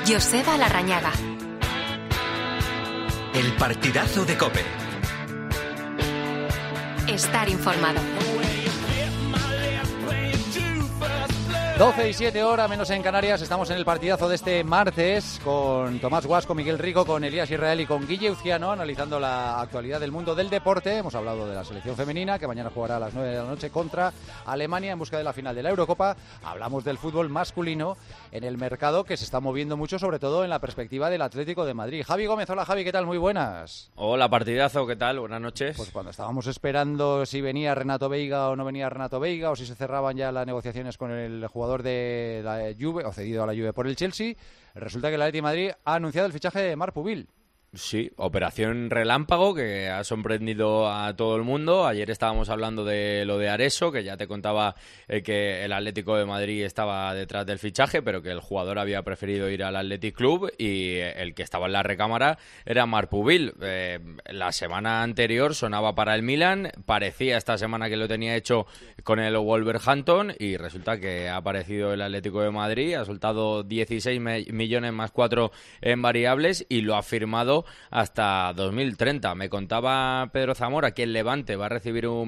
Joseba Larrañaga. El partidazo de COPE. Estar informado. 12:07 menos en Canarias. Estamos en el partidazo de este martes con Tomás Guas, con Miguel Rico, con Elías Israel y con Guille Uciano, analizando la actualidad del mundo del deporte. Hemos hablado de la selección femenina, que mañana jugará a las 9 de la noche contra Alemania en busca de la final de la Eurocopa. Hablamos del fútbol masculino en el mercado, que se está moviendo mucho, sobre todo en la perspectiva del Atlético de Madrid. Javi Gómez, hola Javi, ¿qué tal? Muy buenas. Hola, partidazo, ¿qué tal? Buenas noches. Pues cuando estábamos esperando si venía Renato Veiga o no venía Renato Veiga, o si se cerraban ya las negociaciones con el jugador de la Juve, o cedido a la Juve por el Chelsea, resulta que el Atlético de Madrid ha anunciado el fichaje de Marc Pubil. Sí, operación relámpago que ha sorprendido a todo el mundo. Ayer estábamos hablando de lo de Areso, que ya te contaba que el Atlético de Madrid estaba detrás del fichaje, pero que el jugador había preferido ir al Athletic Club, y el que estaba en la recámara era Marc Pubil. La semana anterior sonaba para el Milan, parecía esta semana que lo tenía hecho con el Wolverhampton, y resulta que ha aparecido el Atlético de Madrid, ha soltado 16 millones más 4 en variables y lo ha firmado hasta 2030. Me contaba Pedro Zamora que el Levante va a recibir un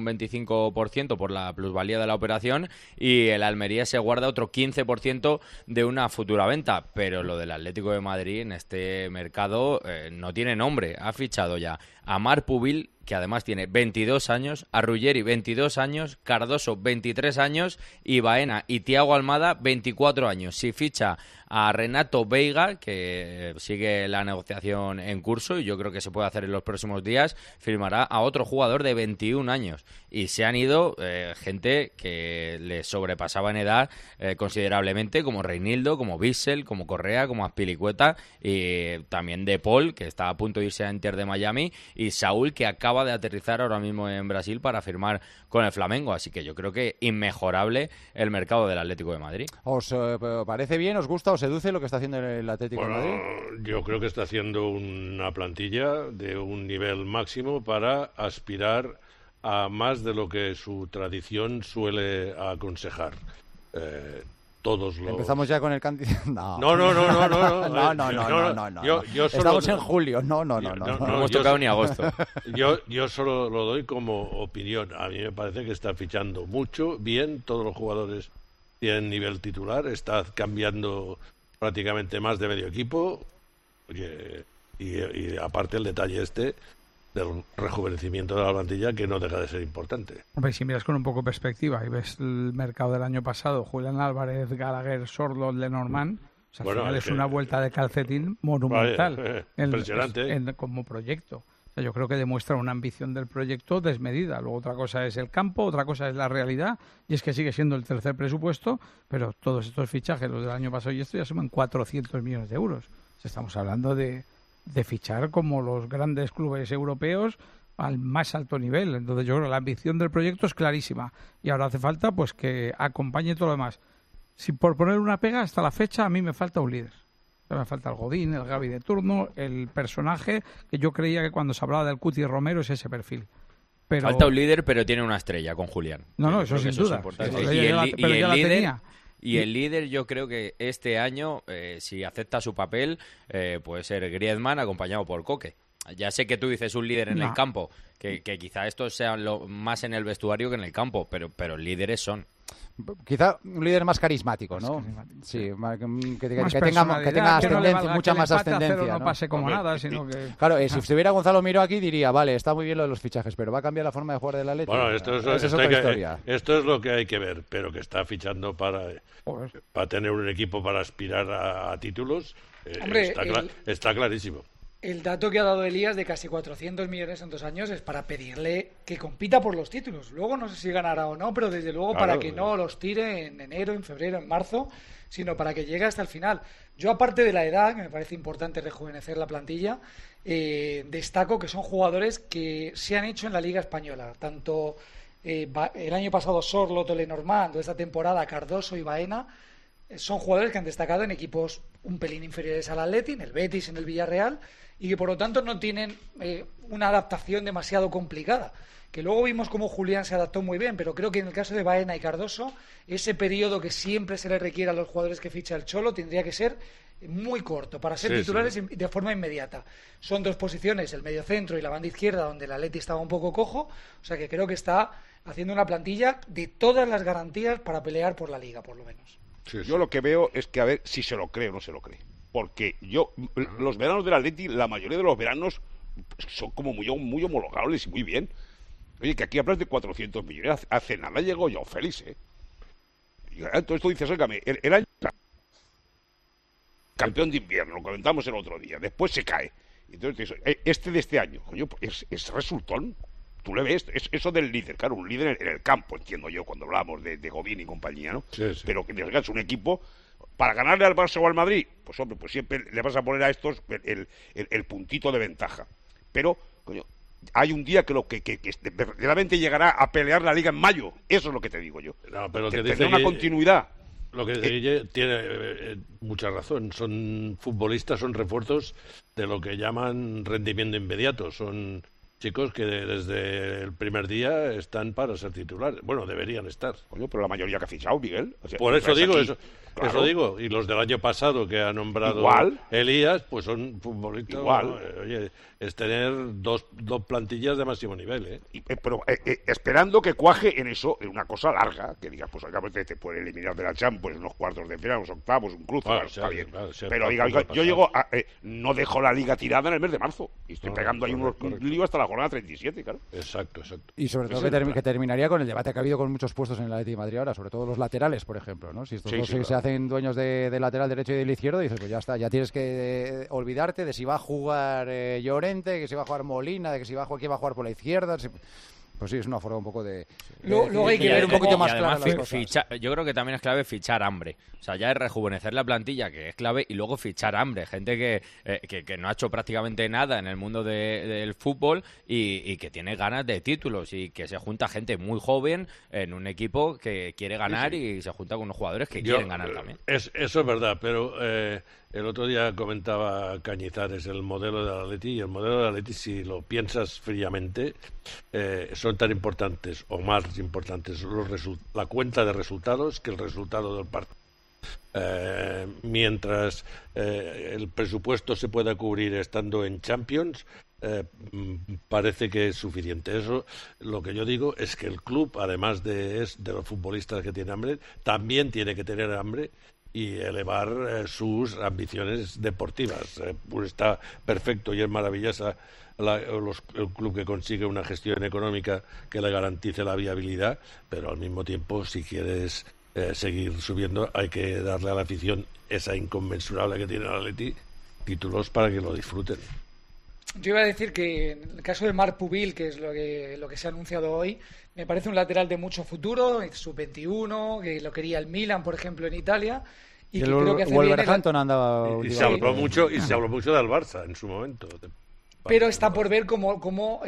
25% por la plusvalía de la operación, y el Almería se guarda otro 15% de una futura venta. Pero lo del Atlético de Madrid en este mercado no tiene nombre. Ha fichado ya a Marc Pubil, que además tiene 22 años, a Ruggeri 22 años, Cardoso 23 años y Baena y Thiago Almada 24 años. Si ficha a Renato Veiga, que sigue la negociación en curso y yo creo que se puede hacer en los próximos días, firmará a otro jugador de 21 años. Y se han ido gente que le sobrepasaba en edad considerablemente, como Reinildo, como Bissell, como Correa, como Azpilicueta, y también De Paul, que está a punto de irse a Inter de Miami, y Saúl, que acaba de aterrizar ahora mismo en Brasil para firmar con el Flamengo. Así que yo creo que inmejorable el mercado del Atlético de Madrid. ¿Os parece bien, os gusta, os seduce lo que está haciendo el Atlético de Madrid? Yo creo que está haciendo una plantilla de un nivel máximo para aspirar a más de lo que su tradición suele aconsejar. Empezamos ya con el candidato. No. Estamos en julio. No hemos tocado ni agosto. Yo solo lo doy como opinión. A mí me parece que está fichando mucho, bien, todos los jugadores tienen nivel titular, está cambiando prácticamente más de medio equipo. Oye, y aparte el detalle del rejuvenecimiento de la plantilla, que no deja de ser importante. Hombre, si miras con un poco de perspectiva y ves el mercado del año pasado, Julián Álvarez, Gallagher, Sorloth, Lenormand, al final es una vuelta de calcetín monumental. Impresionante. Como proyecto. O sea, yo creo que demuestra una ambición del proyecto desmedida. Luego otra cosa es el campo, otra cosa es la realidad, y es que sigue siendo el tercer presupuesto, pero todos estos fichajes, los del año pasado y esto, ya suman 400 millones de euros. O sea, estamos hablando de fichar como los grandes clubes europeos al más alto nivel. Entonces yo creo que la ambición del proyecto es clarísima y ahora hace falta pues que acompañe todo lo demás. Si por poner una pega, hasta la fecha a mí me falta un líder. O sea, me falta el Godín, el Gavi de turno, el personaje que yo creía que cuando se hablaba del Cuti Romero es ese perfil. Pero... Falta un líder, pero tiene una estrella con Julián. No, eso sin duda. Y el líder, yo creo que este año, si acepta su papel, puede ser Griezmann acompañado por Koke. Ya sé que tú dices un líder en el campo, que quizá estos sean más en el vestuario que en el campo, pero líderes son. Quizá un líder más carismático, ¿no? Sí, que tenga ascendencia, mucha más ascendencia. No pase como nada, sino que... Claro, si estuviera Gonzalo Miró aquí diría, vale, está muy bien lo de los fichajes, pero ¿va a cambiar la forma de jugar del Atlético? Bueno, esto es otra historia. Esto es lo que hay que ver, pero que está fichando para tener un equipo para aspirar a títulos, hombre, está clarísimo. El dato que ha dado Elías de casi 400 millones en 2 años es para pedirle que compita por los títulos. Luego no sé si ganará o no, pero desde luego para que no los tire en enero, en febrero, en marzo, sino para que llegue hasta el final. Yo, aparte de la edad, que me parece importante rejuvenecer la plantilla, destaco que son jugadores que se han hecho en la Liga Española. Tanto el año pasado Sorloth, Lenormand, esta temporada Cardoso y Baena, son jugadores que han destacado en equipos un pelín inferiores al Atleti, en el Betis, en el Villarreal, y que por lo tanto no tienen una adaptación demasiado complicada. Que luego vimos cómo Julián se adaptó muy bien, pero creo que en el caso de Baena y Cardoso, ese periodo que siempre se le requiere a los jugadores que ficha el Cholo tendría que ser muy corto para ser titulares de forma inmediata. Son dos posiciones, el mediocentro y la banda izquierda, donde el Atleti estaba un poco cojo, o sea que creo que está haciendo una plantilla de todas las garantías para pelear por la Liga, por lo menos. Yo lo que veo es que a ver si se lo cree o no se lo cree. Porque los veranos del Atleti, la mayoría de los veranos son como muy homologables y muy bien. Oye, que aquí hablas de 400 millones. Hace nada llegó Joao Félix, Y entonces tú dices, óigame, el año campeón de invierno, lo comentamos el otro día, después se cae. Entonces este de este año, coño, es resultón. Tú le ves, eso del líder, claro, un líder en el campo, entiendo yo, cuando hablamos de Godín y compañía, ¿no? Sí. Pero que es un equipo, para ganarle al Barça o al Madrid, pues hombre, pues siempre le vas a poner a estos el puntito de ventaja. Pero, coño, hay un día que verdaderamente llegará a pelear la Liga en mayo. Eso es lo que te digo yo. No, pero que tendrá una continuidad. Lo que dice tiene mucha razón. Son futbolistas, son refuerzos de lo que llaman rendimiento inmediato. Son chicos que desde el primer día están para ser titulares. Bueno, deberían estar. Coño, pero la mayoría que ha fichado, Miguel. O sea, por eso digo aquí, eso. Claro. Eso digo. Y los del año pasado que ha nombrado Elías, pues son futbolistas. Igual. Oye, es tener dos plantillas de máximo nivel, Pero esperando que cuaje en eso, en una cosa larga, que digas, pues te puede eliminar de la Champions, unos cuartos de final, unos octavos, un cruce, está bien. Pero diga, yo llego no dejo la Liga tirada en el mes de marzo, y estoy pegando ahí un lío hasta la jornada 37, claro. Exacto. Y sobre todo que terminaría con el debate que ha habido con muchos puestos en el Atleti de Madrid ahora, sobre todo los laterales, por ejemplo, ¿no? Si estos dos se hacen dueños de lateral derecho y del izquierdo, dices, pues ya está, ya tienes que olvidarte de si va a jugar Llorente, que si va a jugar Molina, de que si quién va a jugar por la izquierda. Pues sí, es una forma un poco de luego hay que ver un poquito más además, claras las cosas. yo creo que también es clave fichar hambre. O sea, ya es rejuvenecer la plantilla, que es clave, y luego fichar hambre. Gente que no ha hecho prácticamente nada en el mundo del fútbol y que tiene ganas de títulos, y que se junta gente muy joven en un equipo que quiere ganar y se junta con unos jugadores que quieren ganar también. Eso es verdad, pero el otro día comentaba Cañizares el modelo del Atleti, y el modelo del Atleti, si lo piensas fríamente, son tan importantes o más importantes la cuenta de resultados que el resultado del partido. Mientras el presupuesto se pueda cubrir estando en Champions, parece que es suficiente. Eso, lo que yo digo es que el club, además de los futbolistas que tienen hambre, también tiene que tener hambre y elevar sus ambiciones deportivas. Pues está perfecto y es maravillosa el club que consigue una gestión económica que le garantice la viabilidad, pero al mismo tiempo, si quieres seguir subiendo, hay que darle a la afición esa inconmensurable que tiene el Atleti, títulos para que lo disfruten. Yo iba a decir que en el caso de Marc Pubil, que es lo que se ha anunciado hoy, me parece un lateral de mucho futuro, sub-21, que lo quería el Milan, por ejemplo, en Italia. Y que creo que hace Wolverhampton andaba... Y se habló mucho del Barça en su momento. Pero está por ver cómo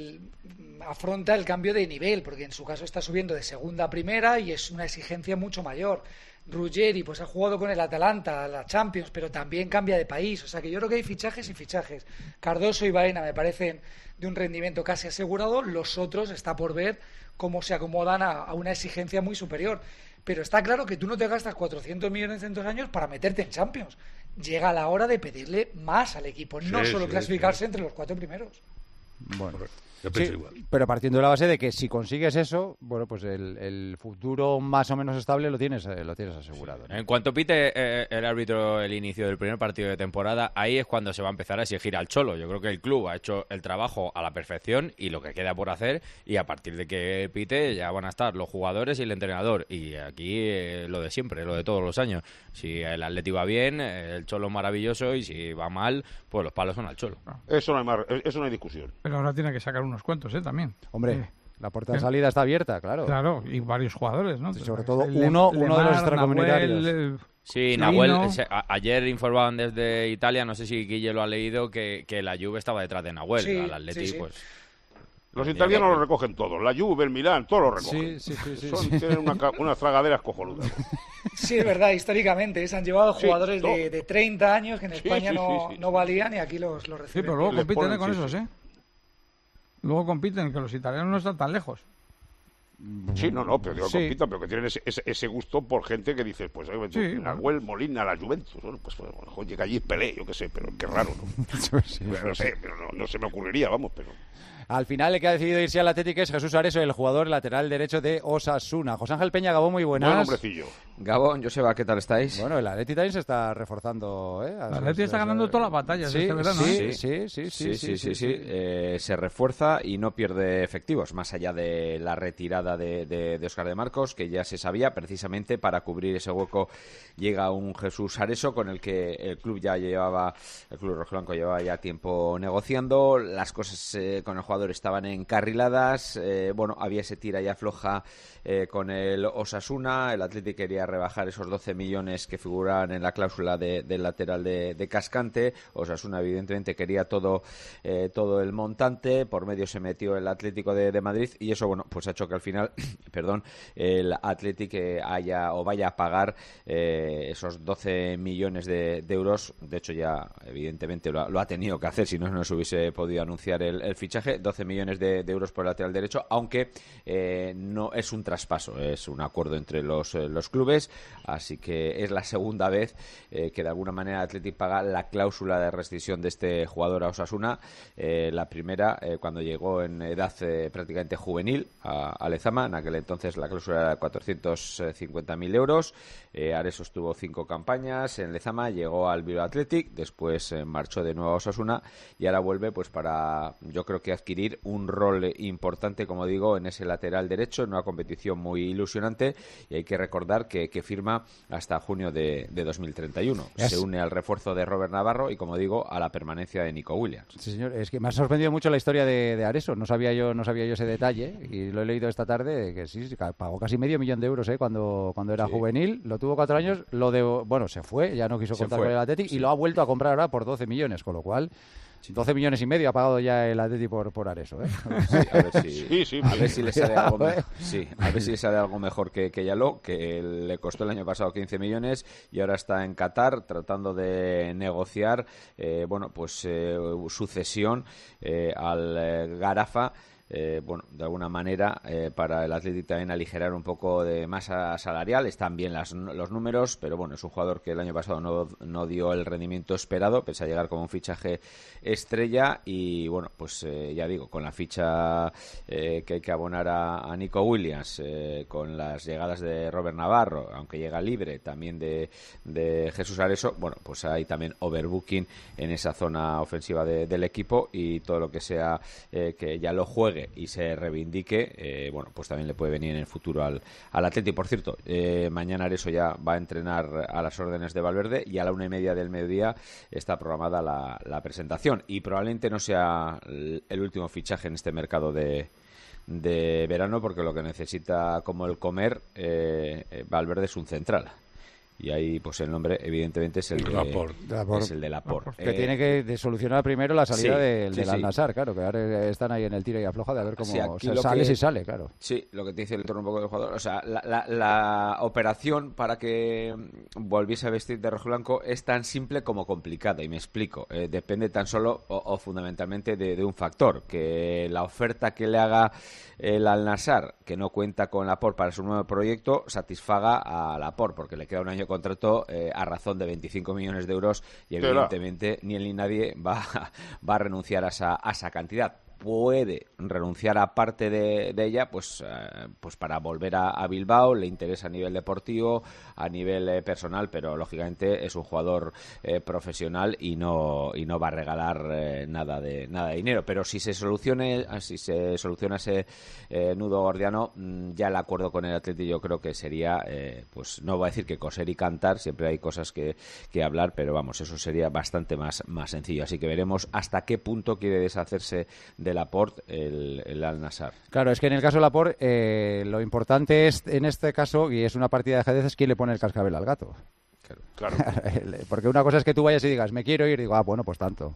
afronta el cambio de nivel, porque en su caso está subiendo de segunda a primera y es una exigencia mucho mayor. Ruggeri pues ha jugado con el Atalanta, la Champions, pero también cambia de país. O sea que yo creo que hay fichajes y fichajes. Cardoso y Baena me parecen de un rendimiento casi asegurado. Los otros está por ver cómo se acomodan a una exigencia muy superior. Pero está claro que tú no te gastas 400 millones en 2 años para meterte en Champions. Llega la hora de pedirle más al equipo, no solo clasificarse entre los 4 primeros. Bueno, sí, pero partiendo de la base de que si consigues eso, bueno, pues el futuro más o menos estable lo tienes asegurado, ¿no? En cuanto pite el árbitro el inicio del primer partido de temporada, ahí es cuando se va a empezar a exigir al Cholo. Yo creo que el club ha hecho el trabajo a la perfección y lo que queda por hacer, y a partir de que pite ya van a estar los jugadores y el entrenador. Y aquí lo de siempre, lo de todos los años. Si el Atleti va bien, el Cholo es maravilloso, y si va mal, pues los palos son al Cholo. Eso no hay discusión. Pero ahora tiene que sacar unos cuantos, también. Hombre, la puerta de salida está abierta, claro. Claro, y varios jugadores, ¿no? Sobre todo uno de los extracomunitarios. Sí, Nahuel, ayer informaban desde Italia, no sé si Guille lo ha leído, que la Juve estaba detrás de Nahuel, sí, al Atleti, sí. pues... Los italianos lo recogen todos, la Juve, el Milán, todos lo recogen. Sí. Tienen unas tragaderas cojonudas. Sí, es verdad, históricamente se han llevado jugadores de 30 años que en España no valían, y aquí los reciben. Sí, pero luego compiten con esos, Luego compiten, que los italianos no están tan lejos. Sí, no, pero digo, compito, pero que tienen ese gusto por gente que dices, pues, Nahuel Molina, la Juventus, bueno, pues, llega allí Pelé, yo qué sé, pero qué raro, ¿no? No sé, pero no se me ocurriría, vamos, pero... Al final, el que ha decidido irse al Atlético es Jesús Areso, el jugador lateral derecho de Osasuna. José Ángel Peña, Gabón, muy buenas. Buen hombrecillo. Gabón, Joseba, ¿qué tal estáis? Bueno, el Atlético también se está reforzando, ¿eh? El Atlético está ganando todas las batallas este verano, Sí. Se refuerza y no pierde efectivos, más allá de la retirada de Óscar de Marcos, que ya se sabía. Precisamente para cubrir ese hueco llega un Jesús Areso con el que el club rojiblanco llevaba ya tiempo negociando. Las cosas con el jugador estaban encarriladas, había ese tira y afloja con el Osasuna. El Atlético quería rebajar esos 12 millones que figuraban en la cláusula del lateral de Cascante. Osasuna evidentemente quería todo el montante, por medio se metió el Atlético de Madrid y eso pues ha hecho que al final el Atlético vaya a pagar esos 12 millones de euros. De hecho ya evidentemente lo ha tenido que hacer, si no se hubiese podido anunciar el fichaje. 12 millones de euros por el lateral derecho, aunque no es un traspaso, es un acuerdo entre los clubes, así que es la segunda vez que de alguna manera el Athletic paga la cláusula de rescisión de este jugador a Osasuna. La primera cuando llegó en edad prácticamente juvenil a Lezama, en aquel entonces la cláusula era de 450.000 euros. Areso estuvo 5 campañas en Lezama, llegó al Bilbao Athletic, después marchó de nuevo a Osasuna y ahora vuelve pues para, yo creo que adquirir un rol importante, como digo, en ese lateral derecho, en una competición muy ilusionante, y hay que recordar que firma hasta junio de 2031. Se une al refuerzo de Robert Navarro y, como digo, a la permanencia de Nico Williams. Sí, señor, es que me ha sorprendido mucho la historia de Areso, no sabía yo ese detalle y lo he leído esta tarde, que sí, pagó casi $500,000 cuando era juvenil, lo tuvo 4 años, se fue, ya no quiso contar con el Athletic y lo ha vuelto a comprar ahora por 12 millones, con lo cual 12,5 millones ha pagado ya el Atlético por Areso, ¿eh? A ver si le sale algo mejor. Sí, a ver si le sale algo mejor que Yaló, que le costó el año pasado 15 millones y ahora está en Qatar tratando de negociar su cesión al Garafa. De alguna manera para el Atlético también aligerar un poco de masa salarial. Están bien los números, pero es un jugador que el año pasado no dio el rendimiento esperado, pese a llegar como un fichaje estrella y ya digo, con la ficha que hay que abonar a Nico Williams, con las llegadas de Robert Navarro, aunque llega libre, también de Jesús Areso, pues hay también overbooking en esa zona ofensiva del equipo, y todo lo que sea que ya lo juegue y se reivindique, pues también le puede venir en el futuro al Atlético. Por cierto, mañana Areso ya va a entrenar a las órdenes de Valverde y a la 1:30 del mediodía está programada la presentación, y probablemente no sea el último fichaje en este mercado de verano, porque lo que necesita, como el comer, Valverde es un central. Y ahí, pues el nombre, evidentemente, es el de Laporte. Que tiene que solucionar primero la salida del Al-Nassr, claro, que ahora están ahí en el tira y afloja de a ver cómo sale, claro. Sí, lo que te dice el entorno un poco del jugador. O sea, la operación para que volviese a vestir de rojo blanco es tan simple como complicada, y me explico. Depende tan solo o fundamentalmente de un factor, que la oferta que le haga el Al-Nassr, que no cuenta con Laporte para su nuevo proyecto, satisfaga a Laporte, porque le queda un año contrato a razón de 25 millones de euros y evidentemente ni él ni nadie va a renunciar a esa cantidad. Puede renunciar a parte de ella, pues para volver a Bilbao. Le interesa a nivel deportivo, a nivel personal, pero lógicamente es un jugador profesional y no va a regalar nada de dinero. Pero si se soluciona ese nudo gordiano, ya el acuerdo con el Atlético yo creo que sería, pues no voy a decir que coser y cantar, siempre hay cosas que hablar, pero vamos, eso sería bastante más sencillo. Así que veremos hasta qué punto quiere deshacerse de Laporte el Al-Nassr. Claro, es que en el caso de Laporte lo importante es, en este caso, y es una partida de ajedrez, es quién le pone el cascabel al gato. Claro. Porque una cosa es que tú vayas y digas, me quiero ir, y digo, bueno, pues tanto.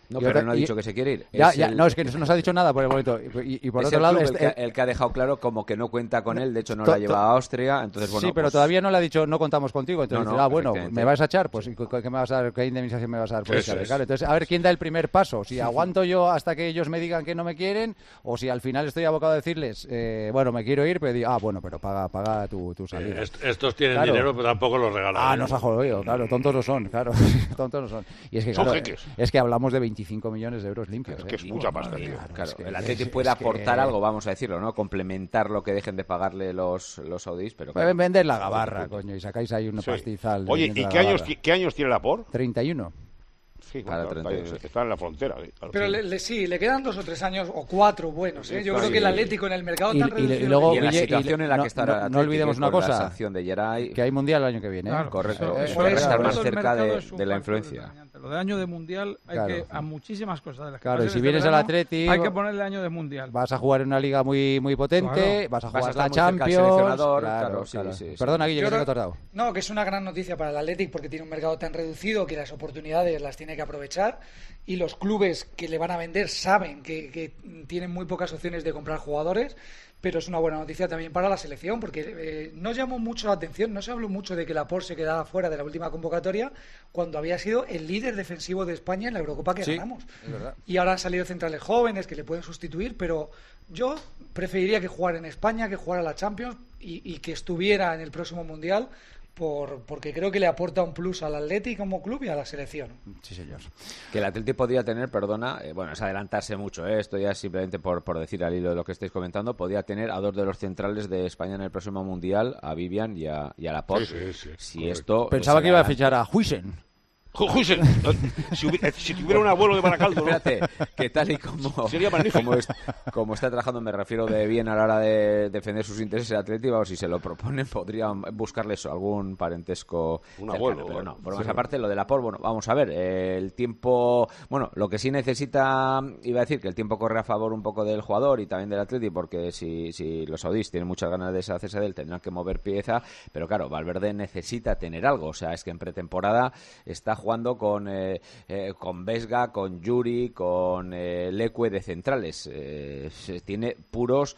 No, pero no ha dicho que se quiere ir. No, es que no nos ha dicho nada por el momento. Y por otro lado... el que ha dejado claro como que no cuenta con él, de hecho no la lleva a Austria, entonces bueno... Sí, pero pues... todavía no le ha dicho no contamos contigo, entonces dice, bueno, ¿me vas a echar? Pues ¿qué me vas a dar? ¿Qué indemnización me vas a dar por echar? Claro, entonces a ver quién da el primer paso, si aguanto yo hasta que ellos me digan que no me quieren, o si al final estoy abocado a decirles, bueno, me quiero ir, pero digo, bueno, pero paga tu salida. Estos tienen dinero, pero tampoco lo regalan. Nos ha jodido, claro, tontos no son, claro, tontos no son. Y es que, son claro, jeques. Es que hablamos de 25 millones de euros limpios. Es que es mucha pasta, tío. Claro, el Atleti puede aportar algo, vamos a decirlo, ¿no? Complementar lo que dejen de pagarle los saudíes, pero... Pueden vender la gabarra, coño, y sacáis ahí una pastizal. Oye, ¿y qué años tiene Laporte? 31. Sí, bueno, está en la frontera. Pero le quedan 2 o 3 años, o 4 buenos. Yo creo que el Atlético en el mercado tan reducido... Y luego, en la situación en la que está el Atlético, no olvidemos una cosa, la sanción de Geray, que hay Mundial el año que viene. Claro, correcto. Puede estar más cerca de la influencia. Lo de año de Mundial hay que a muchísimas cosas de las que claro, y si vienes al Atleti hay que ponerle año de Mundial. Vas a jugar en una liga muy potente, vas a jugar la Champions. Claro. Perdona, Guille, que te he tardado. No, que es una gran noticia para el Athletic porque tiene un mercado tan reducido que las oportunidades las tiene que aprovechar, y los clubes que le van a vender saben que tienen muy pocas opciones de comprar jugadores. Pero es una buena noticia también para la selección, porque no llamó mucho la atención, no se habló mucho de que Laporte se quedaba fuera de la última convocatoria cuando había sido el líder defensivo de España en la Eurocopa que ganamos. Es verdad. Y ahora han salido centrales jóvenes que le pueden sustituir, pero yo preferiría que jugara en España, que jugara la Champions y que estuviera en el próximo Mundial, porque creo que le aporta un plus al Atleti como club y a la selección. Sí, señor. Que el Atleti podía tener, es adelantarse mucho, esto ya simplemente por decir al hilo de lo que estáis comentando, podía tener a 2 de los centrales de España en el próximo Mundial, a Vivian y a Laporte. Sí, esto pensaba que iba a fichar a Huijsen. Si tuviera un abuelo de Baracaldo, ¿no? Espérate, que tal y sería magnífico. Como está trabajando, me refiero de bien a la hora de defender sus intereses atléticos, si se lo proponen, podrían buscarle eso, algún parentesco. Un abuelo. Cercano, pero no, por más aparte, lo de Laporte, vamos a ver, el tiempo, lo que sí necesita, iba a decir que el tiempo corre a favor un poco del jugador y también del Atleti, porque si los saudíes tienen muchas ganas de deshacerse de él, tendrán que mover pieza, pero claro, Valverde necesita tener algo, o sea, es que en pretemporada está jugando con Vesga, con Yuri, con Leque de centrales. Tiene puros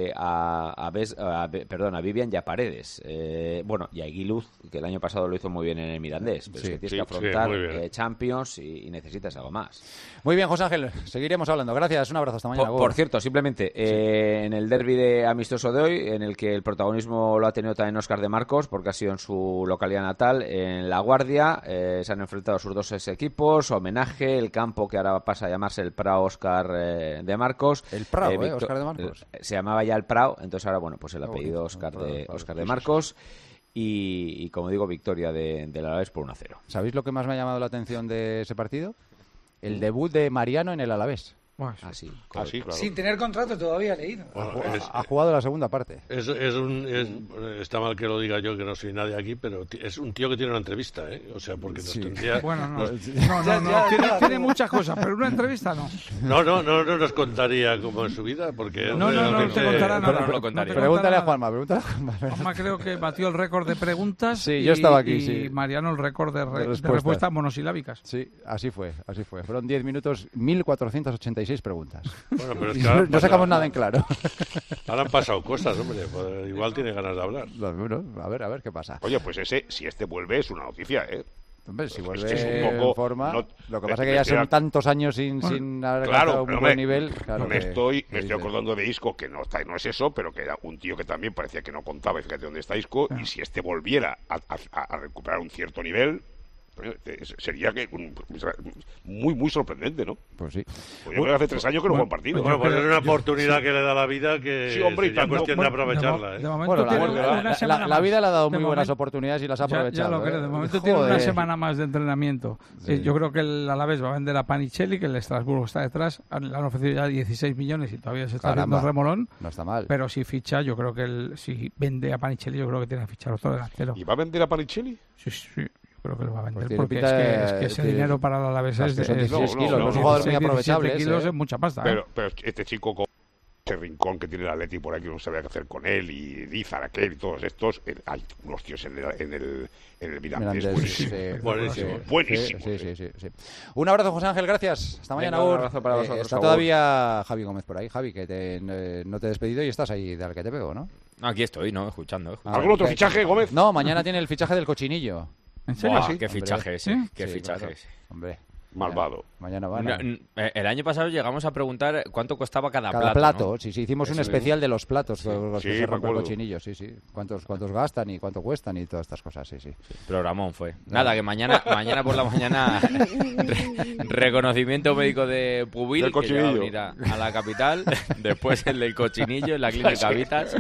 a Vivian y a Paredes. Y a Aguiluz, que el año pasado lo hizo muy bien en el Mirandés. Pero es que tienes que afrontar Champions y necesitas algo más. Muy bien, José Ángel. Seguiremos hablando. Gracias. Un abrazo. Hasta mañana. Por cierto, simplemente, en el derbi de amistoso de hoy, en el que el protagonismo lo ha tenido también Óscar de Marcos, porque ha sido en su localidad natal, en La Guardia, se han enfrentado sus 2 equipos, homenaje, el campo que ahora pasa a llamarse el Prado Óscar de Marcos. El Prado, Óscar de Marcos. Se llamaba ya el Prado, entonces ahora, pues el apellido Óscar de Marcos. Y como digo, victoria del Alavés por 1-0. ¿Sabéis lo que más me ha llamado la atención de ese partido? El debut de Mariano en el Alavés. Así, claro. Sin tener contrato todavía, leído. Ha jugado la segunda parte. Está mal que lo diga yo, que no soy nadie aquí, pero es un tío que tiene una entrevista, O sea, porque nos tendría... Tiene muchas cosas, pero una entrevista no. No nos contaría cómo es su vida, porque... No te contará nada. No lo contaría. Pregúntale a Juanma. Juanma creo que batió el récord de preguntas. Sí, yo estaba aquí, y Mariano el récord de respuestas monosilábicas. Sí, así fue. Fueron 10 minutos, 1486 preguntas. Bueno, pero es que no sacamos nada en claro. Ahora han pasado cosas, hombre. Pues igual tiene ganas de hablar. Bueno, a ver qué pasa. Oye, pues si vuelve es una noticia, Hombre, si vuelve es un poco, en forma, lo que pasa es que ya son tantos años sin haber alcanzado un buen nivel. Claro, me estoy acordando de Isco, que no es eso, pero que era un tío que también parecía que no contaba. Fíjate dónde está Isco, y si volviera a recuperar un cierto nivel, sería muy sorprendente, ¿no? Pues sí. Pues yo creo que hace 3 años que no juega un partido. Bueno, pues es una oportunidad que le da la vida, que sí, hombre, sería cuestión de aprovecharla. La vida le ha dado muy buenas oportunidades y las ha aprovechado. Ya lo creo. De momento tiene una semana más de entrenamiento. Sí. Yo creo que el Alavés va a vender a Panicelli, que el Estrasburgo está detrás. Le han ofrecido ya 16 millones y todavía se está haciendo remolón. No está mal. Pero si ficha, yo creo que si vende a Panicelli, yo creo que tiene que fichar otro delantero. ¿Y va a vender a Panicelli? Sí. Creo que lo va a vender, pues porque es que ese dinero para el Alavés es 16 kilos, los jugadores muy aprovechables. Kilos es mucha pasta. Pero este chico este rincón que tiene el Atleti por aquí, no sabía qué hacer con él, y Dízar, aquel y todos estos, hay unos tíos en el Mirandés. Buenísimo. Sí. Un abrazo, José Ángel, gracias. Hasta mañana. Venga, un abrazo para vosotros. Está todavía Javi Gómez por ahí. Javi, que no te he despedido y estás ahí de al que te pego, ¿no? Aquí estoy, ¿no? Escuchando. ¿Algún otro fichaje, Gómez? No, mañana tiene el fichaje del Cochinillo. ¿En serio? Buah, qué fichaje ese. ¿Sí? Qué Sí, fichaje claro. ese. Hombre. Malvado. Mañana van. El año pasado llegamos a preguntar cuánto costaba cada Cada plato. plato, ¿no? sí, hicimos un Eso especial de los platos con los que Sí, se me rompe el acuerdo. cochinillo, sí. Cuántos gastan y cuánto cuestan y todas estas cosas, sí. Programón fue. Nada, que mañana por la mañana reconocimiento médico de Pubil, Del que ya va a cochinillo. venir a la capital. Después el del cochinillo en la clínica Vitas.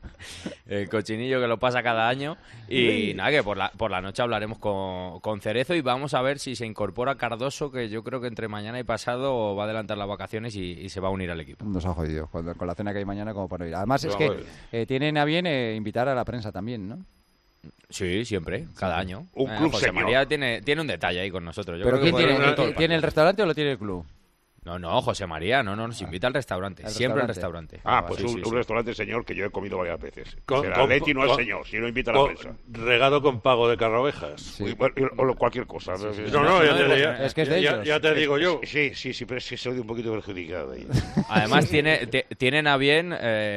El cochinillo que lo pasa cada año. Y nada, que por la noche hablaremos con Cerezo y vamos a ver si se incorpora Cardoso, que yo creo que entre mañana y pasado va a adelantar las vacaciones y se va a unir al equipo. Nos ha jodido con la cena que hay mañana como para ir. Además es que tienen a bien invitar a la prensa también, ¿no? Sí, siempre, cada año. Un club José señor. María tiene un detalle ahí con nosotros. Yo ¿Pero creo que quién podemos ir todo el tiene el partido. restaurante o lo tiene el club? No, José María, nos invita al restaurante. Al Siempre al restaurante. restaurante. Pues sí, un sí. restaurante, señor, que yo he comido varias veces. Con- El con- Atleti no es con- señor, si no invita a la prensa. Regado con pago de carrovejas. Sí. O cualquier cosa. No, Es que es de ellos. ya te digo yo. Sí, pero es que soy un poquito perjudicado ahí. Además, tienen a bien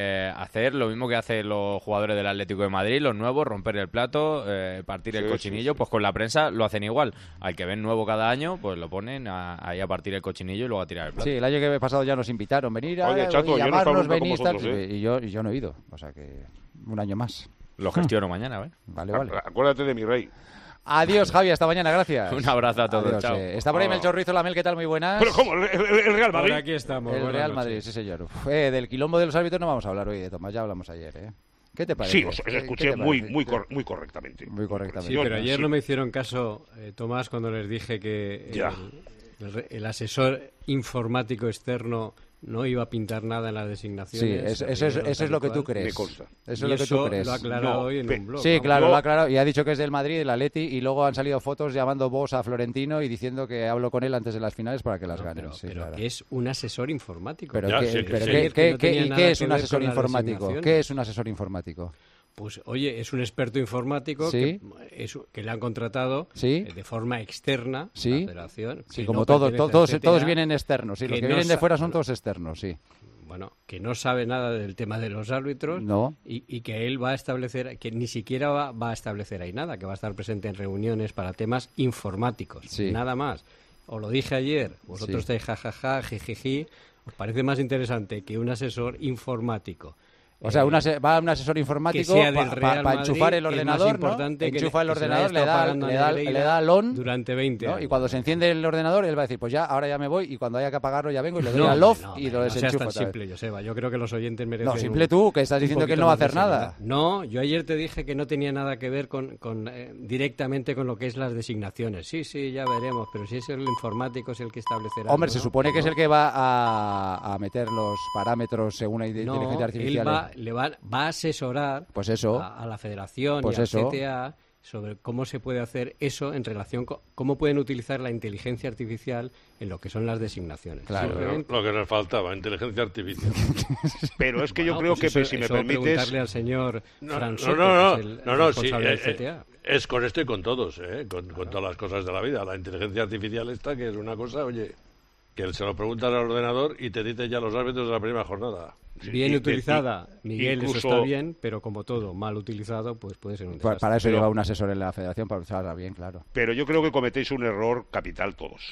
hacer lo mismo que hacen los jugadores del Atlético de Madrid, los nuevos, romper el plato, partir el Sí, cochinillo. sí. Pues con la prensa lo hacen igual. Al que ven nuevo cada año, pues lo ponen ahí a partir el cochinillo y luego a tirar el plato. Sí, el año que pasado ya nos invitaron venir Oye, a chato, yo no estaba llamarnos, nunca con venís, tal, vosotros, ¿eh? y yo no he ido, o sea que un año más. Lo gestiono mañana, ¿eh? Vale. Acuérdate de mi rey. Adiós, Javi, hasta mañana, gracias. Un abrazo a todos, Adiós, chao. Está por ahí Melchor Ruiz, hola Mel, ¿qué tal? Muy buenas. Pero ¿cómo? ¿El Real Madrid? Por aquí estamos. El buenas Real noches. Madrid, sí señor. Del quilombo de los árbitros no vamos a hablar hoy, de Tomás, ya hablamos ayer, ¿eh? ¿Qué te parece? Sí, os escuché ¿Qué te muy parece? correctamente. Muy correctamente. Sí, pero ayer Sí. no me hicieron caso, Tomás, cuando les dije que Ya. el asesor informático externo no iba a pintar nada en las Sí, designaciones. eso es lo que tú crees. Me consta. Eso Y es lo que tú crees. lo ha aclarado No, hoy en un blog. Sí, vamos. claro, No. lo ha aclarado. Y ha dicho que es del Madrid, del Atleti, y luego han salido fotos llamando vos a Florentino y diciendo que hablo con él antes de las finales para que las No, ganen. pero, Sí, pero claro. que es un asesor informático. Pero Ya, ¿qué, sí, pero sí. qué- Que qué- no qué- tenía ¿y nada qué es que un ver asesor con las informático? designaciones. ¿Qué es un asesor informático? Pues oye, es un experto informático Sí. que le han contratado Sí. de forma externa Sí. la federación. Sí, que como no todos, pertenece todos, al todos CTA, vienen externos. Sí, los que que no vienen de sa- fuera son todos externos, sí. Bueno, que no sabe nada del tema de los árbitros No. y que él va a establecer, que ni siquiera va a establecer ahí nada, que va a estar presente en reuniones para temas informáticos, Sí. nada más. Os lo dije ayer, vosotros Sí. estáis jajaja, jijiji, ¿os parece más interesante que un asesor informático? O sea, va un asesor informático que sea del para Real Madrid, enchufar el es más ordenador, ¿no? importante que Enchufa el que se le haya ordenador, le estado da, pagando a le da, Negreira le da al on, durante 20 ¿no? años. Y cuando se enciende el ordenador, él va a decir, pues ya, ahora ya me voy, y cuando haya que apagarlo ya vengo y le doy No, al off no, y no lo seas desenchufo. tan otra vez. simple, Joseba. Yo creo que los oyentes merecen No, simple un- tú, que estás un diciendo que él poquito no va a más de hacer nada. seriedad. No, yo ayer te dije que no tenía nada que ver con directamente con lo que es las designaciones. Sí, ya veremos, pero si es el informático es el que establecerá. Hombre, ¿no? se supone que es No. el que va a meter los parámetros según la inteligencia No, artificial. él va a asesorar Pues eso. a la federación Pues y al eso. CTA sobre cómo se puede hacer eso en relación con cómo pueden utilizar la inteligencia artificial en lo que son las designaciones. Claro. Simplemente- Lo que nos faltaba, inteligencia artificial. Pero es que yo Bueno, creo pues que, eso- si me eso permites... preguntarle al señor Fran Soto, que es el sí, responsable del CTA. es con esto y con todos, con todas las cosas de la vida. La inteligencia artificial esta, que es una cosa, oye, que se lo pregunta al ordenador y te dice ya los árbitros de la primera jornada. Bien utilizada, Miguel, incluso- eso está bien, pero como todo, mal utilizado, pues puede ser un desastre. Para eso Pero- lleva un asesor en la federación, para usarla bien, claro. Pero yo creo que cometéis un error capital todos.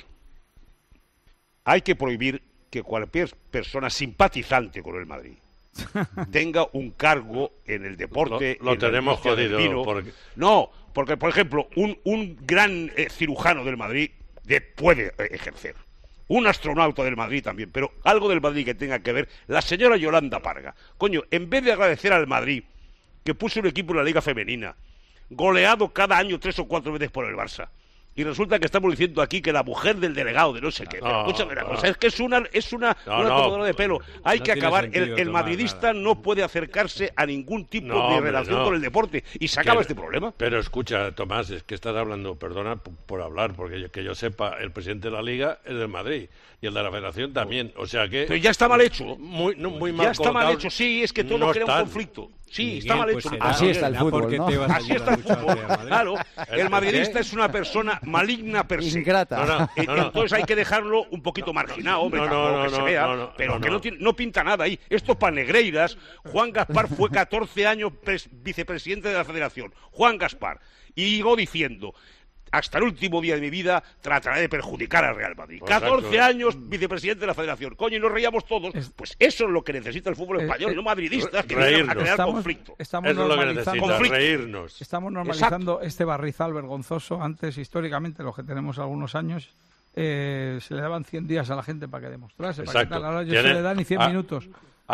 Hay que prohibir que cualquier persona simpatizante con el Madrid tenga un cargo en el deporte. Lo en la tenemos industria del jodido, vino. porque- No, porque, por ejemplo, un gran cirujano del Madrid puede ejercer. Un astronauta del Madrid también, pero algo del Madrid que tenga que ver. La señora Yolanda Parga. Coño, en vez de agradecer al Madrid que puso un equipo en la Liga Femenina, goleado cada año 3 o 4 veces por el Barça, y resulta que estamos diciendo aquí que la mujer del delegado de no sé qué. Pero escúchame una cosa, es que es una tomadora de pelo. Hay que acabar. El madridista no puede acercarse a ningún tipo de relación con el deporte y se acaba este problema. Pero escucha, Tomás, es que estás hablando, perdona por hablar, porque que yo sepa, el presidente de la Liga es del Madrid y el de la Federación también. O sea que. Pero ya está mal hecho. Muy mal ya está mal hecho, sí, es que todo no crea un conflicto. Sí, Miguel, está mal pues hecho. Así está el fútbol, ¿no? Así está el fútbol. Claro, el madridista es una persona maligna per se. Ingrata. Entonces hay que dejarlo un poquito marginado, hombre, que se vea, pero que no pinta nada ahí. Esto es para Negreiras. Juan Gaspar fue 14 años vicepresidente de la Federación. Juan Gaspar. Y llegó diciendo: hasta el último día de mi vida trataré de perjudicar al Real Madrid. 14 años vicepresidente de la Federación. Coño, y nos reíamos todos. Pues eso es lo que necesita el fútbol español, y no madridistas que vienen a crear conflicto. Estamos normalizando, reírnos. Estamos normalizando este barrizal vergonzoso. Antes, históricamente, los que tenemos algunos años, se le daban 100 días a la gente para que demostrase. Ahora ya se le dan ni 100 minutos.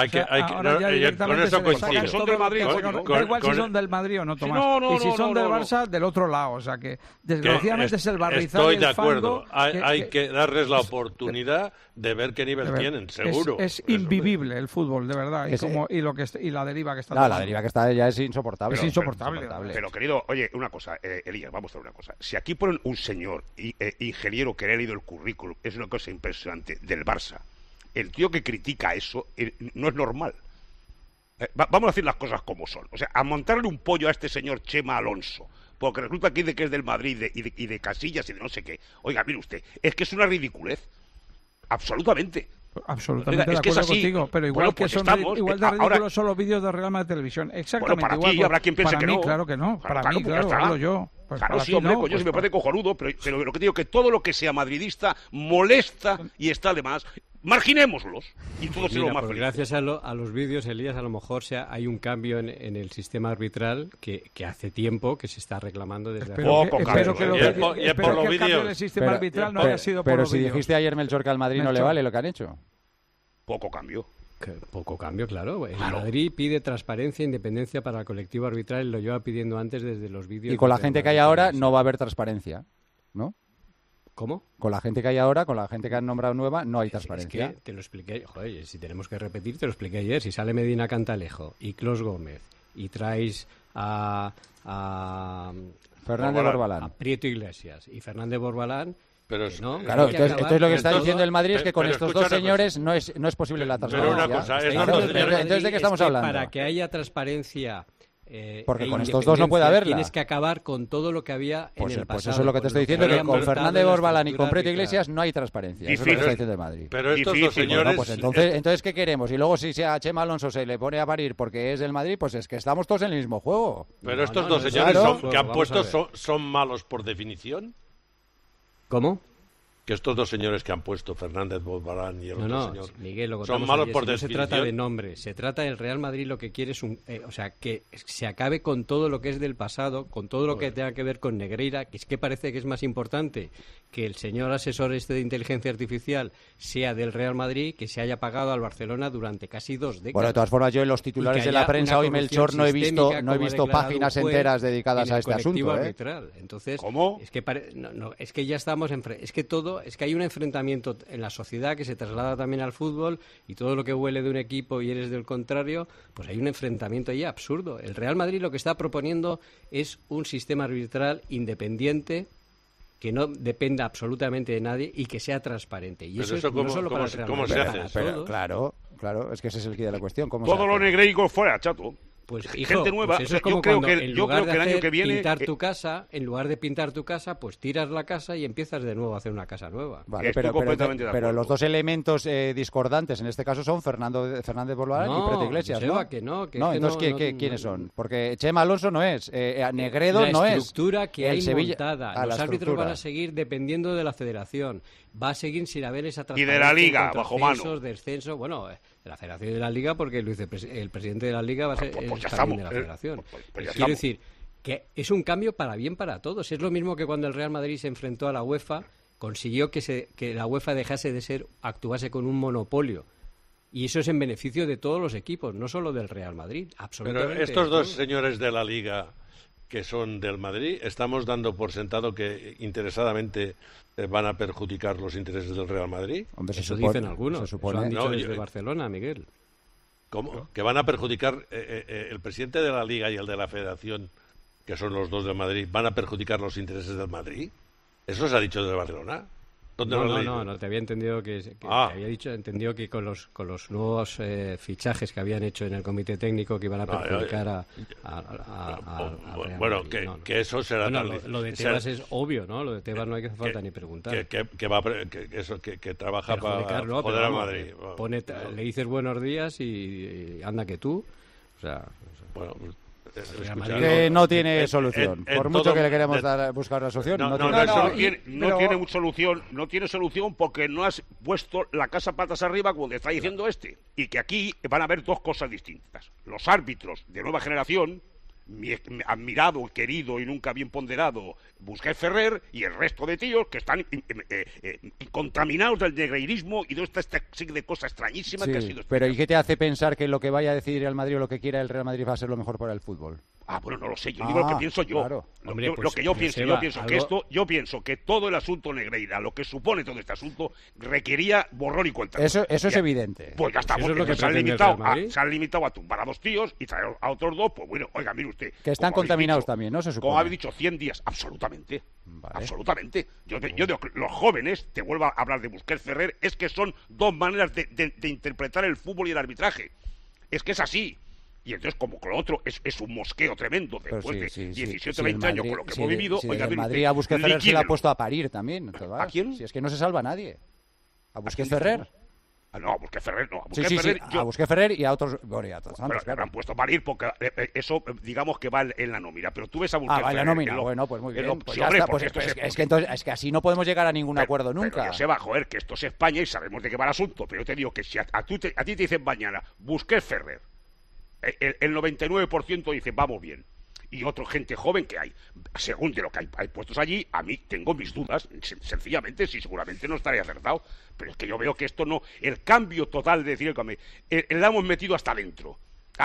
Con eso coincido. Son del Madrid, da igual si son del Madrid o no, Tomás. Y si son del Barça, del otro lado. O sea que, desgraciadamente, es el barrizal. Estoy de acuerdo. Hay que darles la oportunidad de ver qué nivel tienen, seguro. Es invivible el fútbol, de verdad. Y la deriva que está. La deriva que está ya es insoportable. Es insoportable. Pero, querido, oye, una cosa, Elías, vamos a ver una cosa. Si aquí ponen un señor ingeniero que le ha leído el currículum, es una cosa impresionante, del Barça. El tío que critica eso no es normal. Vamos a decir las cosas como son. O sea, a montarle un pollo a este señor Chema Alonso, porque resulta que dice que es del Madrid y de Casillas y de no sé qué. Oiga, mire usted, es que es una ridiculez. Absolutamente. Absolutamente Oiga, de acuerdo contigo, pero igual que son igual de ridículos son los vídeos de Real Madrid Televisión. Exactamente para igual. Ti habrá quien piense para que mí, no. Claro que no. Para mí, claro, hablo yo. Pues claro, sí, hombre, coño, si me parece cojonudo, pero lo que digo que todo lo que sea madridista molesta y está de más. Marginémoslos y todo será más feliz. Gracias a los vídeos, Elías, a lo mejor hay un cambio en el sistema arbitral que hace tiempo que se está reclamando desde hace poco. Espero que el cambio del sistema arbitral no haya sido por los vídeos. Pero si dijiste ayer, Melchor, que al Madrid no le vale lo que han hecho. Poco cambio. Poco cambio, claro. El Madrid pide transparencia e independencia para el colectivo arbitral y lo lleva pidiendo antes desde los vídeos. Y con la gente que hay ahora no va a haber transparencia, ¿no? ¿Cómo? Con la gente que hay ahora, con la gente que han nombrado nueva, no hay transparencia. Es que te lo expliqué, joder, si tenemos que repetir, te lo expliqué ayer. Si sale Medina Cantalejo y Clos Gómez y traes a Fernández Borbalán, a Prieto Iglesias y Fernández Borbalán, pero claro, entonces lo que está diciendo el Madrid es que con estos dos señores no es posible la transparencia. Pero una cosa, entonces, ¿de qué estamos hablando? Para que haya transparencia... porque con estos dos no puede haberla. Tienes que acabar con todo lo que había en el pasado. Pues eso es lo que te estoy diciendo, que con Fernández Borbalán y con Prieto Iglesias no hay transparencia. Eso es lo que está diciendo el Madrid. Pero estos dos señores... Pues entonces, ¿qué queremos? Y luego si a Chema Alonso se le pone a parir porque es del Madrid, pues es que estamos todos en el mismo juego. Pero estos dos señores que han puesto son malos por definición. ¿Cómo? Que estos dos señores que han puesto, Fernández Borbalán y el otro señor, Miguel, son malos por definición. definición. No se trata de nombre, se trata del Real Madrid, lo que quiere es que se acabe con todo lo que es del pasado, con todo lo que tenga que ver con Negreira, que es que parece que es más importante que el señor asesor de inteligencia artificial sea del Real Madrid, que se haya pagado al Barcelona durante casi 2 décadas. Bueno, de todas formas, yo en los titulares de la prensa hoy, Melchor, no he visto páginas enteras dedicadas a este asunto. Entonces, ¿cómo? Es que ya estamos es que hay un enfrentamiento en la sociedad que se traslada también al fútbol y todo lo que huele de un equipo y eres del contrario, pues hay un enfrentamiento ahí absurdo. El Real Madrid lo que está proponiendo es un sistema arbitral independiente que no dependa absolutamente de nadie y que sea transparente. Y eso es no solo para el Real Madrid, ¿cómo se hace? Pero, claro, es que ese es el quid de la cuestión. Todo lo negreico fuera, chato. Pues gente nueva, pues eso es como yo creo que el año que viene pintar tu casa, en lugar de pintar tu casa, pues tiras la casa y empiezas de nuevo a hacer una casa nueva. Vale, pero los dos elementos discordantes en este caso son Fernández Borbalán y Prieto Iglesias, ¿no? Entonces, ¿quiénes son? Porque Chema Alonso no es, Negredo no es. La estructura que hay Sevilla, montada, los árbitros van a seguir dependiendo de la federación, va a seguir sin haber esa transparencia. Y de la Liga, bajo mano. Descenso, bueno, de la Federación y de la Liga, porque el presidente de la Liga va a ser también de la Federación. Quiero decir que es un cambio para bien para todos. Es lo mismo que cuando el Real Madrid se enfrentó a la UEFA, consiguió que la UEFA dejase de actuase con un monopolio. Y eso es en beneficio de todos los equipos, no solo del Real Madrid. Absolutamente. Pero estos dos señores de la Liga que son del Madrid, estamos dando por sentado que interesadamente van a perjudicar los intereses del Real Madrid. Hombre, eso dicen algunos. Eso han dicho desde Barcelona, Miguel. ¿Cómo? ¿Que van a perjudicar el presidente de la Liga y el de la Federación, que son los dos del Madrid, van a perjudicar los intereses del Madrid? ¿Eso se ha dicho desde Barcelona? No, te había entendido te había entendido que con los nuevos fichajes que habían hecho en el comité técnico que iban a perjudicar bueno, que eso será lo de Tebas es obvio, ¿no? Lo de Tebas no hay que hacer falta ni preguntar. Que trabaja para joder al Madrid. Le dices buenos días y anda que tú, o sea, bueno, que no tiene solución. Por mucho que le queremos buscar una solución, no tiene solución porque no has puesto la casa patas arriba como te está diciendo este. Y que aquí van a haber dos cosas distintas. Los árbitros de nueva generación, mi admirado, querido y nunca bien ponderado Busquets Ferrer, y el resto de tíos que están contaminados del negreirismo y de esta serie de cosas extrañísimas que ha sido. Pero ¿y qué te hace pensar que lo que vaya a decidir el Madrid o lo que quiera el Real Madrid va a ser lo mejor para el fútbol? Bueno, no lo sé, yo digo lo que pienso yo. Claro. Yo pienso que todo el asunto Negreira, lo que supone todo este asunto, requería borrón y cuenta. Eso es evidente. Pues ya está, eso es lo que se han limitado a tumbar a dos tíos y traer a otros dos, pues bueno, oiga, mire usted. Que están contaminados también, ¿no? Se supone. Como habéis dicho, 100 días, absolutamente. Vale. Absolutamente. Yo digo que los jóvenes, te vuelvo a hablar de Busquets Ferrer, es que son dos maneras de interpretar el fútbol y el arbitraje. Es que es así. Y entonces, como que lo otro es un mosqueo tremendo después de 17, 20 años con lo que hemos vivido. Oiga, el Madrid a Busquets Ferrer se le ha puesto a parir también. ¿A quién? Si es que no se salva nadie. ¿A Busquets Ferrer? No, a Busquets Ferrer no. A Busquets Ferrer y a otros. Bueno, y a todos. Pero me han puesto a parir porque eso, digamos que va en la nómina. Pero tú ves a Busquets Ferrer. Va en la nómina. Bueno, pues muy bien. Pues ya está. Pues es que así no podemos llegar a ningún acuerdo nunca. Pero se va, joder, que esto es España y sabemos de qué va el asunto. Pero yo te digo que si a ti te dicen mañana Busquets Ferrer, el 99% dice vamos bien, y otra gente joven que hay, según de lo que hay puestos allí, a mí tengo mis dudas, sencillamente, si seguramente no estaré acertado, pero es que yo veo que esto no, el cambio total de decir la hemos metido hasta dentro,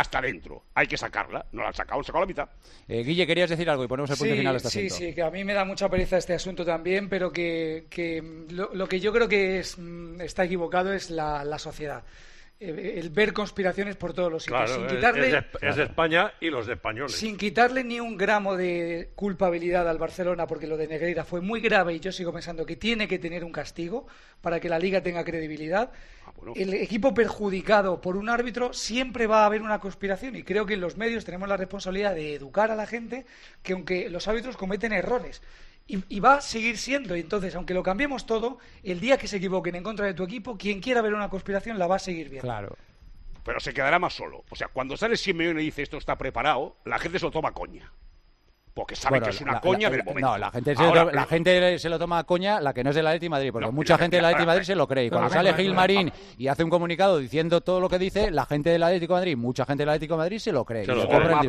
hay que sacarla, no la han sacado la mitad. Guille, querías decir algo y ponemos el punto final a este asunto. Sí, que a mí me da mucha pereza este asunto también, pero que lo que yo creo que está equivocado es la sociedad. El ver conspiraciones por todos los sitios. Claro, sin quitarle, es España y los de españoles. Sin quitarle ni un gramo de culpabilidad al Barcelona, porque lo de Negreira fue muy grave y yo sigo pensando que tiene que tener un castigo para que la Liga tenga credibilidad. Bueno. El equipo perjudicado por un árbitro siempre va a haber una conspiración y creo que en los medios tenemos la responsabilidad de educar a la gente que aunque los árbitros cometen errores, y va a seguir siendo. Y entonces, aunque lo cambiemos todo, el día que se equivoquen en contra de tu equipo, quien quiera ver una conspiración la va a seguir viendo. Claro. Pero se quedará más solo. O sea, cuando sale Simeone y dice esto está preparado, la gente se lo toma a coña. Porque sabe que es una coña del momento. No, la gente se lo toma a coña, la que no es del Atleti Madrid, porque mucha gente del Atleti Madrid se lo cree. Y cuando sale Gilmarín y hace un comunicado diciendo todo lo que dice, la gente del Atlético de Madrid, mucha gente del Atlético de Madrid se lo cree. Forma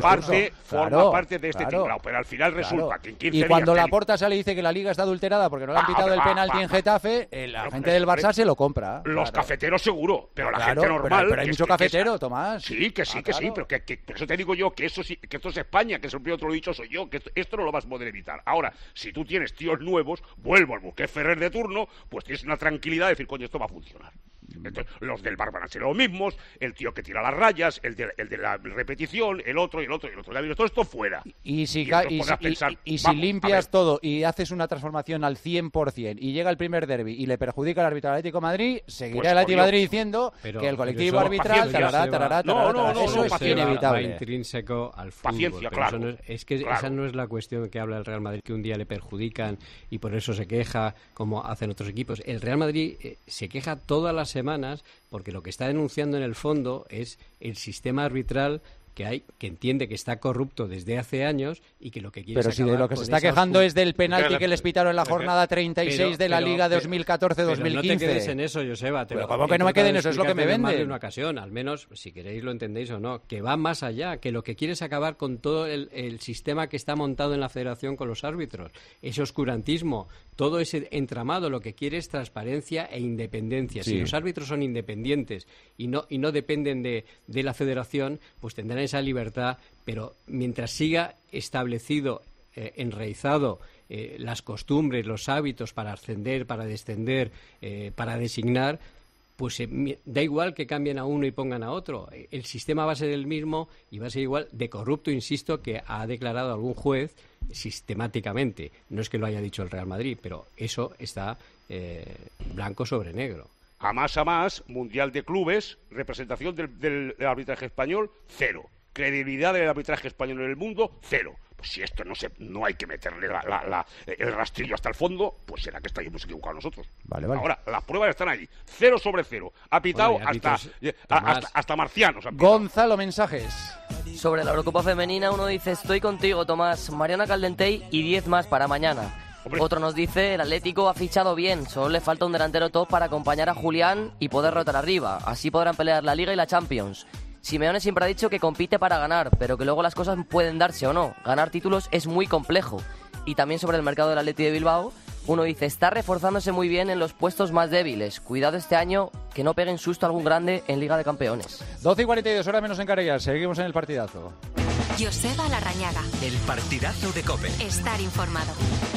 parte de este tinglao, pero al final resulta que en 15 días... Y cuando Laporta sale y dice que la Liga está adulterada porque no le han pitado el penalti en Getafe, la gente del Barça se lo compra. Los cafeteros seguro, pero la gente normal... Pero hay mucho cafetero, Tomás. Sí, pero por eso te digo yo que eso sí, que esto es España, que es el primero otro dicho soy yo, que esto no lo vas a poder evitar. Ahora, si tú tienes tíos nuevos, vuelvo al Busquets Ferrer de turno, pues tienes una tranquilidad de decir, coño, esto va a funcionar. Entonces, los del bar van a ser los mismos, el tío que tira las rayas, el de la repetición, el otro. Todo esto fuera. Y si limpias todo y haces una transformación al 100% y llega el primer derbi y le perjudica al árbitro Atlético de Madrid, seguirá el Atlético de Madrid diciendo que el colectivo arbitral eso es inevitable. Va intrínseco al fútbol. Paciencia, claro. Esa no es la cuestión que habla el Real Madrid, que un día le perjudican y por eso se queja, como hacen otros equipos. El Real Madrid se queja todas las semanas porque lo que está denunciando en el fondo es el sistema arbitral que entiende que está corrupto desde hace años y que lo que quiere pero si de lo que se está quejando es del penalti que les pitaron en la jornada 36 de la Liga 2014-2015. No te quedes en eso, Joseba. ¿Cómo que no me quede en eso? Es lo que me vende. Más de una ocasión, al menos, si queréis lo entendéis o no, que va más allá, que lo que quiere es acabar con todo el sistema que está montado en la federación con los árbitros, ese oscurantismo, todo ese entramado, lo que quiere es transparencia e independencia. Sí. Si los árbitros son independientes y no dependen de la federación, pues tendrán esa libertad, pero mientras siga establecido, enraizado, las costumbres, los hábitos para ascender, para descender, para designar, pues da igual que cambien a uno y pongan a otro. El sistema va a ser el mismo y va a ser igual de corrupto, insisto, que ha declarado algún juez sistemáticamente. No es que lo haya dicho el Real Madrid, pero eso está blanco sobre negro. A más, Mundial de Clubes, representación del arbitraje español, 0. Credibilidad del arbitraje español en el mundo, 0. Pues si esto no hay que meterle el rastrillo hasta el fondo, pues será que estáis equivocados nosotros. Vale. Ahora, las pruebas están ahí, 0 sobre 0. Ha pitado hasta marcianos. Gonzalo, mensajes. Sobre la Eurocopa femenina, uno dice: estoy contigo, Tomás. Mariana Caldentey y 10 más para mañana. Hombre. Otro nos dice: el Atlético ha fichado bien, solo le falta un delantero top para acompañar a Julián y poder rotar arriba. Así podrán pelear la Liga y la Champions. Simeone siempre ha dicho que compite para ganar, pero que luego las cosas pueden darse o no. Ganar títulos es muy complejo. Y también sobre el mercado del Atleti de Bilbao, uno dice: está reforzándose muy bien en los puestos más débiles. Cuidado este año que no peguen susto a algún grande en Liga de Campeones. 12:42, hora menos en Canarias. Seguimos en el partidazo. Joseba Larrañaga. El partidazo de COPE. Estar informado.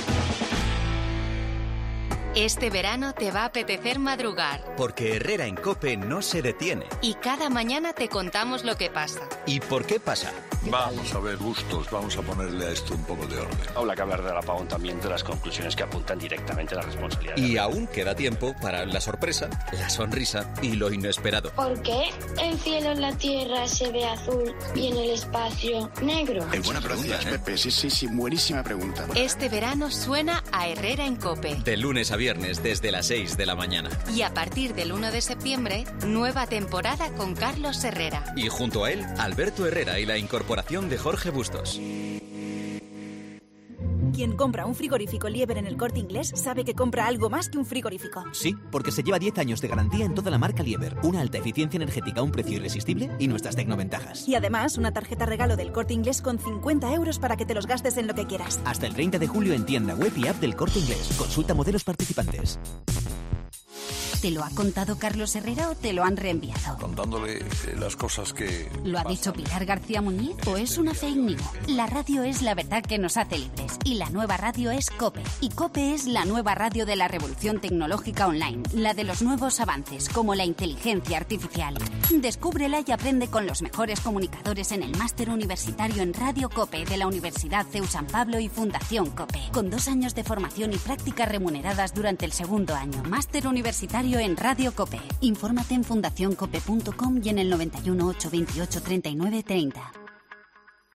Este verano te va a apetecer madrugar. Porque Herrera en COPE no se detiene. Y cada mañana te contamos lo que pasa. ¿Y por qué pasa? Vamos a ver, Bustos, vamos a ponerle a esto un poco de orden. Habla que hablar del apagón también, de las conclusiones que apuntan directamente a la responsabilidad. Y aún queda tiempo para la sorpresa, la sonrisa y lo inesperado. ¿Por qué el cielo en la tierra se ve azul y en el espacio negro? Es buena pregunta, Pepe. Sí, buenísima pregunta. Este verano suena a Herrera en COPE. De lunes a viernes desde las 6 de la mañana. Y a partir del 1 de septiembre, nueva temporada con Carlos Herrera. Y junto a él, Alberto Herrera y la incorporación de Jorge Bustos. Quien compra un frigorífico Liebherr en el Corte Inglés sabe que compra algo más que un frigorífico. Sí, porque se lleva 10 años de garantía en toda la marca Liebherr, una alta eficiencia energética a un precio irresistible y nuestras tecnoventajas. Y además, una tarjeta regalo del Corte Inglés con 50 euros para que te los gastes en lo que quieras. Hasta el 30 de julio en tienda web y app del Corte Inglés. Consulta modelos participantes. ¿Te lo ha contado Carlos Herrera o te lo han reenviado? Contándole las cosas que... ¿Lo ha dicho Pilar García Muñiz o es una fake news? La radio es la verdad que nos hace libres y la nueva radio es COPE. Y COPE es la nueva radio de la revolución tecnológica online, la de los nuevos avances como la inteligencia artificial. Descúbrela y aprende con los mejores comunicadores en el máster universitario en Radio COPE de la Universidad CEU San Pablo y Fundación COPE. Con 2 años de formación y prácticas remuneradas durante el segundo año. Máster universitario en Radio COPE. Infórmate en fundacioncope.com y en el 91 828 39 30.